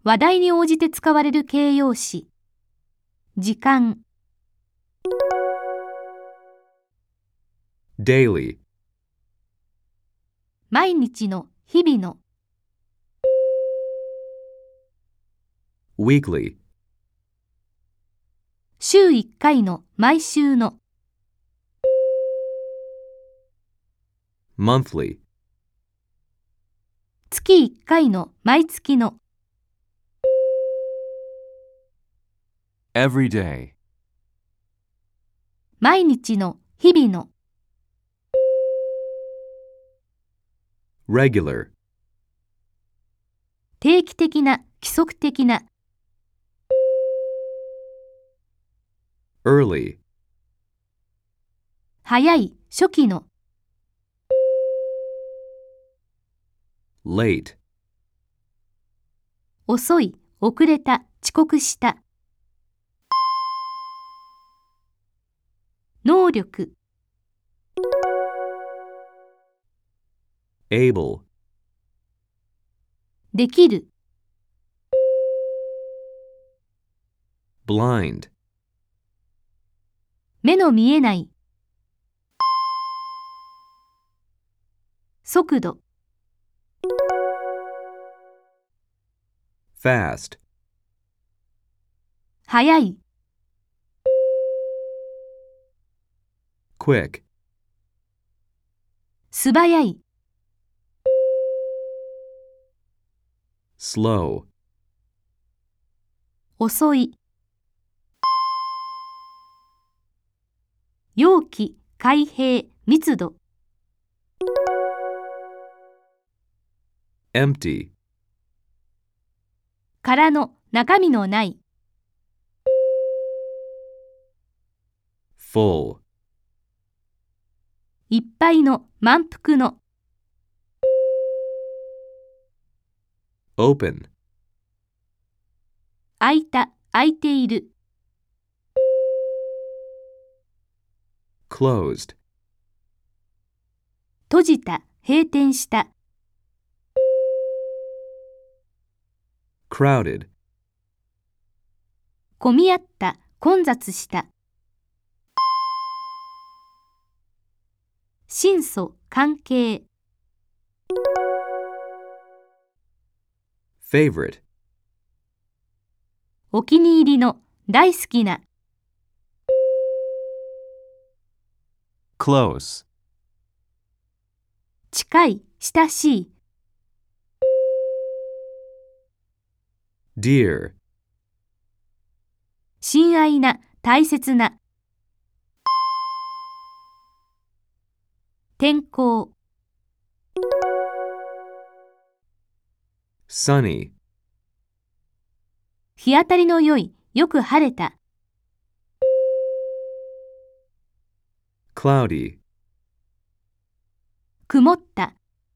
話題に応じて使われる形容詞。時間、 daily, 毎日の、日々の、 weekly, 週1回の、毎週の、 monthly, 月1回の、毎月の、 every day, 毎日の、日々の、 regular, 定期的な、規則的な、 early, 早い、初期の、 late, 遅い、遅れた、遅刻した。能力、 able, できる、 blind, 目の見えない。速度、 fast, 速い、 quick, 素早い、 slow, 遅い。容器、開閉、密度、 empty, 空の、中身のない。 full, いっぱいの、満腹の。 open, 空いた、空いている。 closed, 閉じた、閉店した。 crowded, 混み合った、混雑した。親相、関係。 favorite, お気に入りの、大好きな。 close, 近い、親しい。 dear, 親愛な、大切な。天候、 sunny, 日当たりの良い、よく晴れた。 cloudy, 曇った。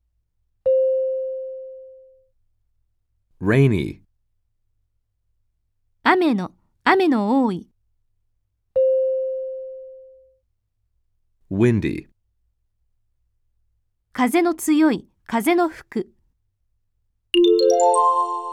rainy, 雨の、雨の多い。 windy. 風の強い、風の吹く。